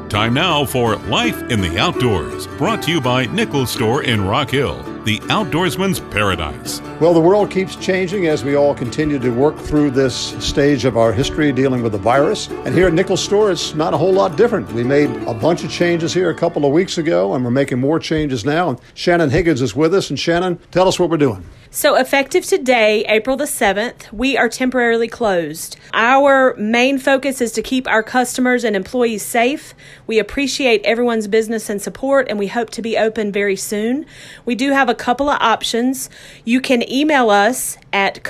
Time now for Life in the Outdoors, brought to you by Nichols Store in Rock Hill, the outdoorsman's paradise. Well, the world keeps changing as we all continue to work through this stage of our history dealing with the virus. And here at Nichols Store, it's not a whole lot different. We made a bunch of changes here a couple of weeks ago, and we're making more changes now. And Shannon Higgins is with us. And Shannon, tell us what we're doing. So effective today, April the 7th, we are temporarily closed. Our main focus is to keep our customers and employees safe. We appreciate everyone's business and support, and we hope to be open very soon. We do have a couple of options. You can email us at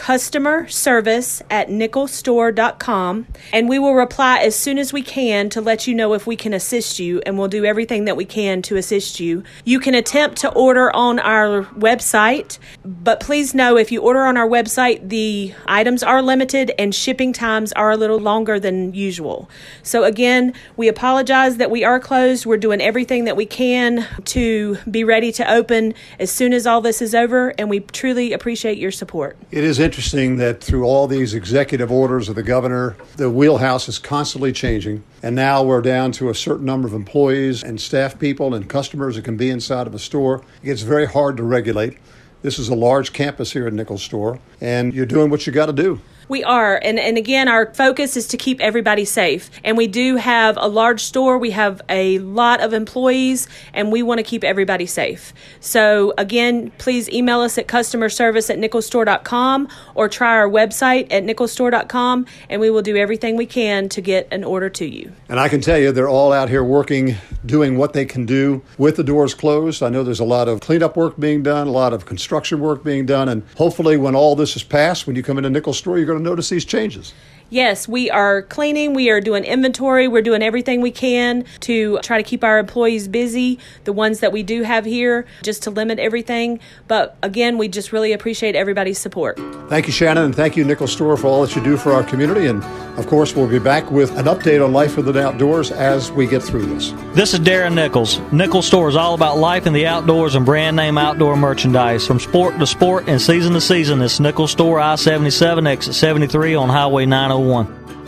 customerservice@nicholsstore.com, and we will reply as soon as we can to let you know if we can assist you, and we'll do everything that we can to assist you. You can attempt to order on our website, but please know if you order on our website, the items are limited and shipping times are a little longer than usual. So again, we apologize that we are closed. We're doing everything that we can to be ready to open as soon as all this is over, and we truly appreciate your support. It is interesting that through all these executive orders of the governor, the wheelhouse is constantly changing. And now we're down to a certain number of employees and staff people and customers that can be inside of a store. It gets very hard to regulate. This is a large campus here at Nichols Store, and you're doing what you got to do. We are. And again, our focus is to keep everybody safe. And we do have a large store. We have a lot of employees, and we want to keep everybody safe. So again, please email us at customerservice@nicholsstore.com or try our website at nicholsstore.com, and we will do everything we can to get an order to you. And I can tell you, they're all out here working, doing what they can do with the doors closed. I know there's a lot of cleanup work being done, a lot of construction work being done, and hopefully when all this is passed, when you come into Nichols Store, you're going to notice these changes. Yes, we are cleaning, we are doing inventory, we're doing everything we can to try to keep our employees busy, the ones that we do have here, just to limit everything. But again, we just really appreciate everybody's support. Thank you, Shannon, and thank you, Nichols Store, for all that you do for our community. And of course, we'll be back with an update on Life in the Outdoors as we get through this. This is Darren Nichols. Nichols Store is all about life in the outdoors and brand name outdoor merchandise. From sport to sport and season to season, it's Nichols Store, I-77, exit 73 on Highway 901.